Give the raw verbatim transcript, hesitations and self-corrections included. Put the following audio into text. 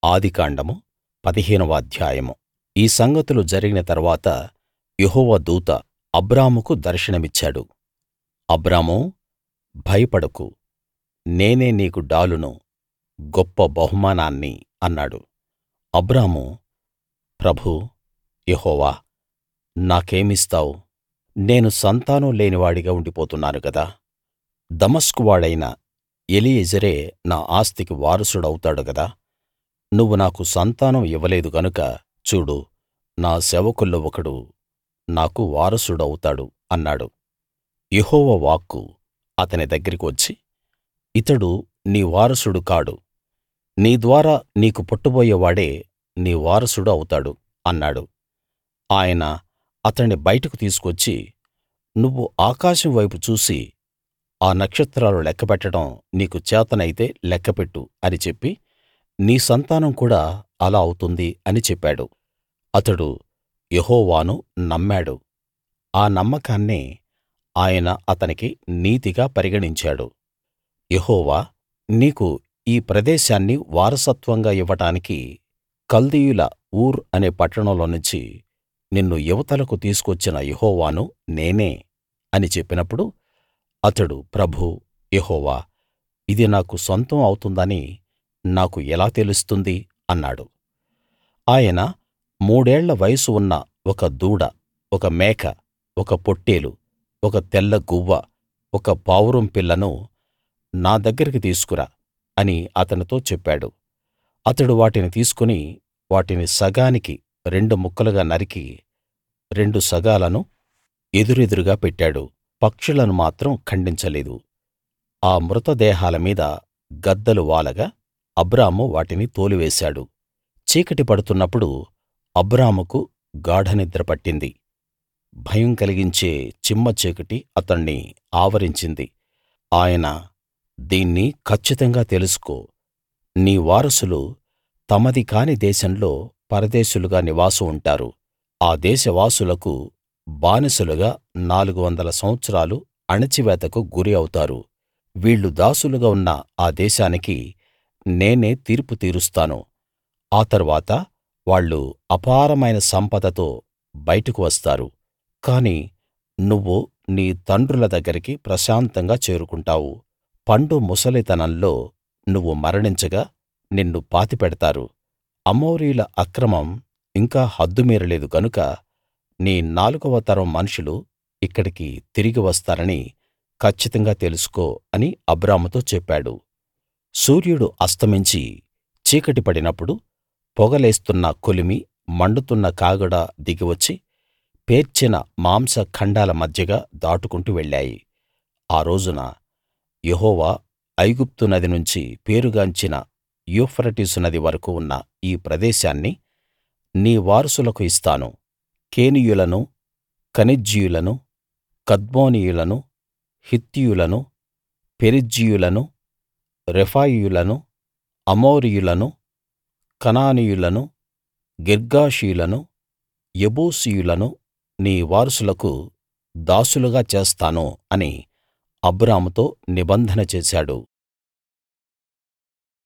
ఆదికాండము పదిహేనవ అధ్యాయము ఈ సంగతులు జరిగిన తరువాత యెహోవా దూత అబ్రాముకు దర్శనమిచ్చాడు. అబ్రామూ, భయపడకు, నేనే నీకు డాలును, గొప్ప బహుమానాన్ని అన్నాడు. అబ్రాము, ప్రభూ యెహోవా, నాకేమిస్తావు? నేను సంతానం లేనివాడిగా ఉండిపోతున్నాను గదా. దమస్కు వాడైన ఎలీయెజెరే నా ఆస్తికి వారసుడవుతాడు గదా. నువ్వు నాకు సంతానం ఇవ్వలేదు గనుక చూడు, నా సేవకుల్లో ఒకడు నాకు వారసుడవుతాడు అన్నాడు. యెహోవా వాక్కు అతని దగ్గరికి వచ్చి, ఇతడు నీ వారసుడు కాడు, నీ ద్వారా నీకు పుట్టబోయే వాడే నీ వారసుడు అవుతాడు అన్నాడు. ఆయన అతణ్ణి బయటకు తీసుకువచ్చి, నువ్వు ఆకాశం వైపు చూసి ఆ నక్షత్రాలు లెక్కపెట్టడం నీకు చేతనైతే లెక్కపెట్టు అని చెప్పి, నీ సంతానం కూడా అలా అవుతుంది అని చెప్పాడు. అతడు యెహోవాను నమ్మాడు. ఆ నమ్మకాన్నే ఆయన అతనికి నీతిగా పరిగణించాడు. యెహోవా నీకు ఈ ప్రదేశాన్ని వారసత్వంగా ఇవ్వడానికి కల్దీయుల ఊర్ అనే పట్టణంలోనుంచి నిన్ను ఇవతలకు తీసుకొచ్చిన యెహోవాను నేనే అని చెప్పినప్పుడు అతడు, ప్రభూ యెహోవా, ఇది నాకు సొంతం అవుతుందని నాకు ఎలా తెలుస్తుంది అన్నాడు. ఆయన మూడేళ్ల వయసు ఉన్న ఒక దూడ, ఒక మేక, ఒక పొట్టేలు, ఒక తెల్ల గువ్వ, ఒక పావురం పిల్లను నా దగ్గరికి తీసుకురా అని అతనితో చెప్పాడు. అతడు వాటిని తీసుకుని వాటిని సగానికి రెండు ముక్కలుగా నరికి రెండు సగాలను ఎదురెదురుగా పెట్టాడు. పక్షులను మాత్రం ఖండించలేదు. ఆ మృతదేహాల మీద గద్దలు వాలగా అబ్రాము వాటిని తోలివేశాడు. చీకటి పడుతున్నప్పుడు అబ్రాముకు గాఢనిద్ర పట్టింది. భయం కలిగించే చిమ్మ చీకటి అతణ్ణి ఆవరించింది. ఆయన, దీన్ని కచ్చితంగా తెలుసుకో, నీ వారసులు తమది కాని దేశంలో పరదేశులుగా నివాసం ఉంటారు. ఆ దేశవాసులకు బానిసలుగా నాలుగు వందల సంవత్సరాలు అణచివేతకు గురి అవుతారు. వీళ్ళు దాసులుగా ఉన్న ఆ దేశానికి నేనే తీర్పు తీరుస్తాను. ఆ తరువాత వాళ్ళు అపారమైన సంపదతో బయటకు వస్తారు. కాని నువ్వు నీ తండ్రుల దగ్గరికి ప్రశాంతంగా చేరుకుంటావు. పండు ముసలితనంలో నువ్వు మరణించగా నిన్ను పాతిపెడతారు. అమోరీయుల అక్రమం ఇంకా హద్దుమీరలేదు గనుక నీ నాలుగవ తరం మనుషులు ఇక్కడికి తిరిగి వస్తారని కచ్చితంగా తెలుసుకో అని అబ్రాముతో చెప్పాడు. సూర్యుడు అస్తమించి చీకటి పడినప్పుడు పొగ లేస్తున్న కొలిమి, మండుతున్న కాగడా దిగివచ్చి పేర్చిన మాంస ఖండాల మధ్యగా దాటుకుంటూ వెళ్ళాయి. ఆ రోజున యెహోవా ఐగుప్తు నది నుంచి పేరుగాంచిన యూఫ్రటీసు నది వరకూ ఉన్న ఈ ప్రదేశాన్ని నీ వారసులకు ఇస్తాను. కేనీయులను, కనిజ్జీయులను, కద్మోనీయులను, హిత్తీయులను, పెరిజ్జీయులను, రెఫాయీయులను, అమోరీయులను, కనానీయులను, గిర్గాషీయులను, యెబూసీయులను నీ వారసులకు దాసులుగా చేస్తాను అని అబ్రాముతో నిబంధన చేశాడు.